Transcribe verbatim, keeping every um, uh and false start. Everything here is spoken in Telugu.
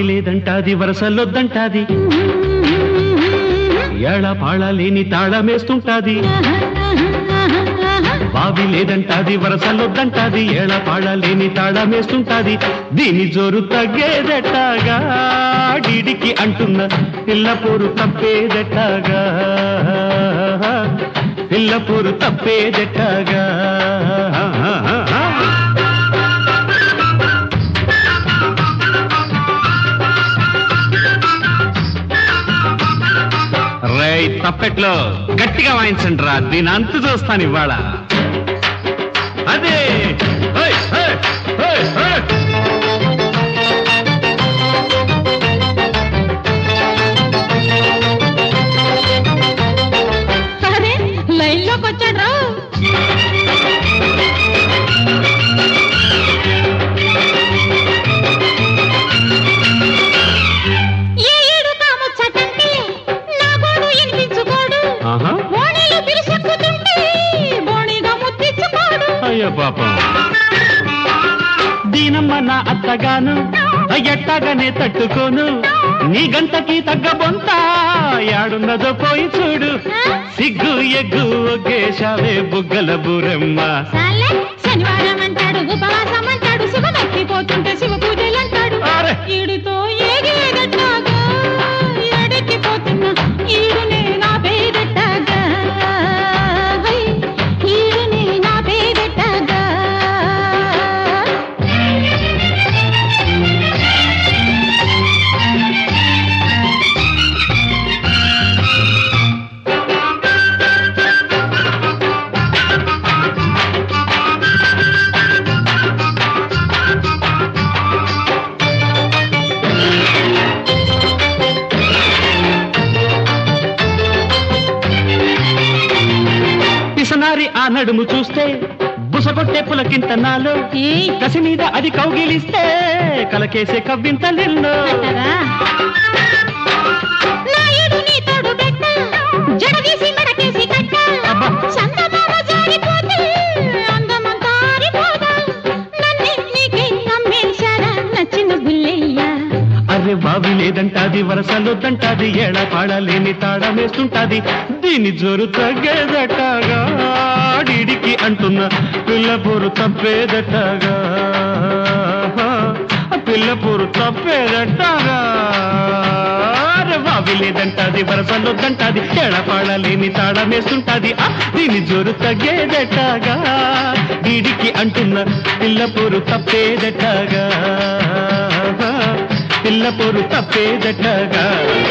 లేదంటాది వరసలొద్దంటాది ఏళ పాళ లేని తాళమేస్తుంటాది బావి లేదంటాది వరసలొద్దంటాది ఏళ పాళ లేని తాళమేస్తుంటాది దీని జోరు తగ్గేదెట్టాగా డీడికి అంటున్న పిల్లపోరు తప్పేదెట్టాగా పిల్లపోరు తప్పేదెట్టాగా రై తప్పెట్లో గట్టిగా వాయించండి రా దీని అంతు చూస్తాను ఇవాళ అదే లైన్లోకి వచ్చాడు అయ్యో పాపం దీనమ్మ నా అత్తగాను ఎట్టాగానే తట్టుకోను నీ గంటకి తగ్గ బొంత యాడున్నదో పోయి చూడు సిగ్గు ఎగ్గు ఒగ్గేశావే బుగ్గల బూరమ్మ శనివారం అంటాడు ఉపవాసం అంటాడు శివమెక్కిపోతుంటే శివ పూజలు అంటాడు ఈడుతో ఏగేదట్టాగా ఎడెక్కిపోతున్నా ఈడునే నా పేదెట్టాగా ఈడునే నా పేదెట్టాగా పిసనారి ఆ నడుము చూస్తే బుసగొట్టే పులకింత నాలో కసి మీద అది కౌగిలిస్తే కలకేసే కవ్వింతలెన్నో అరే బావి లేదంటాది వరసలొద్దంటాది ఏళ పాడ లేని తాళమేస్తుంటాది దీని జోరు తగ్గేదట్టాగా డీడికి అంటున్న పిల్లపూరు తప్పేదట్టాగా పిల్లపూరు తప్పేదట్టాగా అరే బావి లేదంటాది వరసలొద్దంటాది ఏళ పాడ లేని తాళమేస్తుంటాది దీని జోరు తగ్గేదట్టాగా డీడికి అంటున్న పిల్లపూరు తప్పేదట్టాగా పిల్లపోరు తప్పేదట్టాగా